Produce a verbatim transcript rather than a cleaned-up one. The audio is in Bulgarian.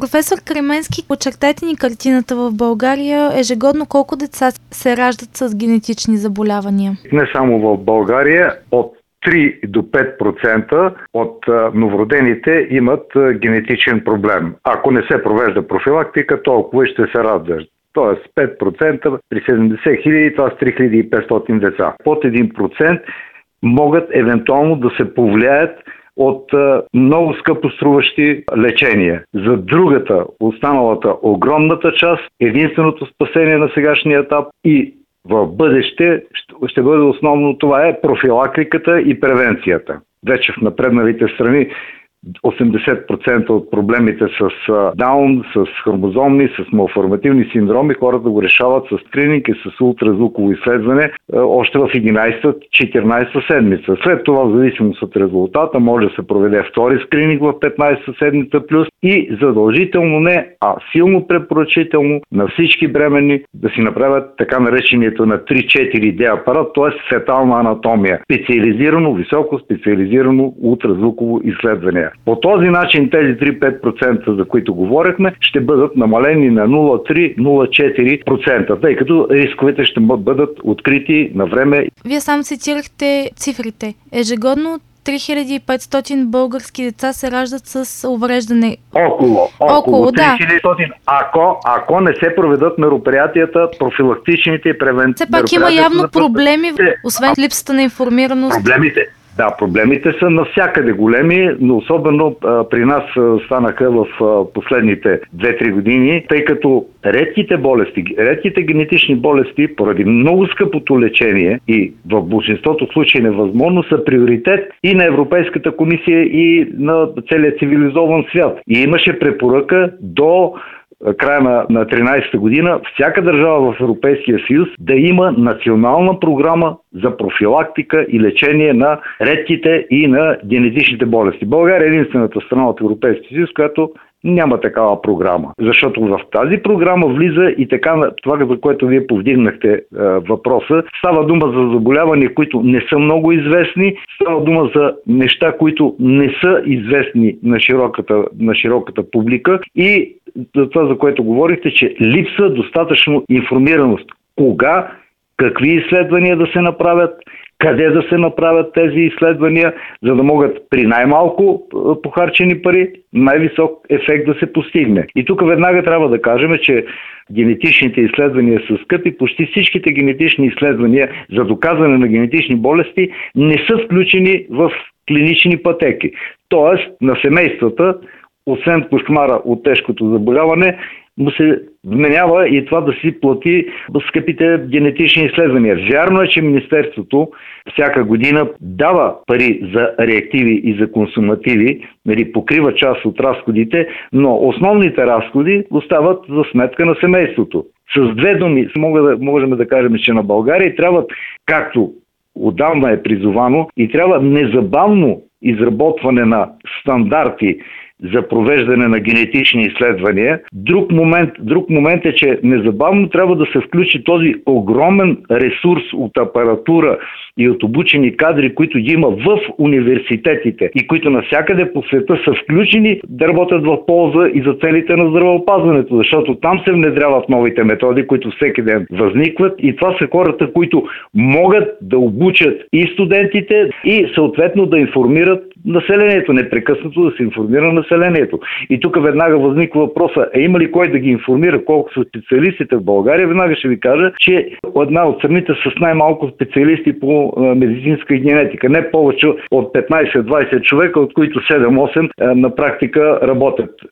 Професор Кременски, очертайте ни картината в България. Ежегодно колко деца се раждат с генетични заболявания? Не само в България, от три до пет процента от новородените имат генетичен проблем. Ако не се провежда профилактика, толкова ще се раждат. Тоест пет процента при седемдесет хиляди, това са три хиляди и петстотин деца. Под един процент могат евентуално да се повлияят от а, много скъпоструващи лечения. За другата, останалата огромната част, единственото спасение на сегашния етап и в бъдеще ще бъде основно това е профилактиката и превенцията. Вече в напредналите страни осемдесет процента от проблемите с Даун, с хромозомни, с малформативни синдроми, хората го решават с скрининг и с ултразвуково изследване още в единайсета-четиринайсета седмица. След това, в зависимост от резултата, може да се проведе втори скрининг в петнайсета седмица плюс и задължително не, а силно препоръчително на всички бременни да си направят така наречението на три четири ди апарат, т.е. фетална анатомия. Специализирано, високо специализирано ултразвуково изследване. По този начин тези три до пет процента, за които говорихме, ще бъдат намалени на нула цяло три до нула цяло четири процента, тъй като рисковете ще бъдат открити на време. Вие сам цитирахте цифрите. Ежегодно три хиляди и петстотин български деца се раждат с увреждане. Около, около, около три хиляди и петстотин. Ако, ако не се проведат мероприятията, профилактичните и превенционни. Все пак има явно проблеми, освен липсата на информираност. Проблемите. Да, проблемите са навсякъде големи, но особено а, при нас а, станаха в а, последните две-три години, тъй като редките болести, редките генетични болести, поради много скъпото лечение и в большинството случаи невъзможно, са приоритет и на Европейската комисия и на целия цивилизован свят. И имаше препоръка до края на, на тринайсета година, всяка държава в Европейския съюз да има национална програма за профилактика и лечение на редките и на генетичните болести. България е единствената страна от Европейския съюз, която няма такава програма. Защото в тази програма влиза и така, това, за което вие повдигнахте е, въпроса, става дума за заболявания, които не са много известни, става дума за неща, които не са известни на широката, на широката публика и за това, за което говорихте, че липса достатъчно информираност. Кога, какви изследвания да се направят, къде да се направят тези изследвания, за да могат при най-малко похарчени пари най-висок ефект да се постигне. И тук веднага трябва да кажем, че генетичните изследвания са скъпи. Почти всичките генетични изследвания за доказване на генетични болести не са включени в клинични пътеки. Тоест на семействата, освен кошмара от тежкото заболяване, му се вменява и това да си плати скъпите генетични изследвания. Вярно е, че Министерството всяка година дава пари за реактиви и за консумативи, нали, покрива част от разходите, но основните разходи остават за сметка на семейството. С две думи можем да кажем, че на България трябват, както отдавна е призовано, и трябва незабавно изработване на стандарти за провеждане на генетични изследвания. Друг момент, друг момент е, че незабавно трябва да се включи този огромен ресурс от апаратура и от обучени кадри, които ги има в университетите и които навсякъде по света са включени да работят в полза и за целите на здравеопазването, защото там се внедряват новите методи, които всеки ден възникват и това са хората, които могат да обучат и студентите и съответно да информират населението, непрекъснато да се информира населението. И тук веднага възниква въпроса, е има ли кой да ги информира, колко са специалистите в България? Веднага ще ви кажа, че една от страните с най-малко специалисти по медицинска генетика. Не повече от петнайсет-двайсет човека, от които седем-осем на практика работят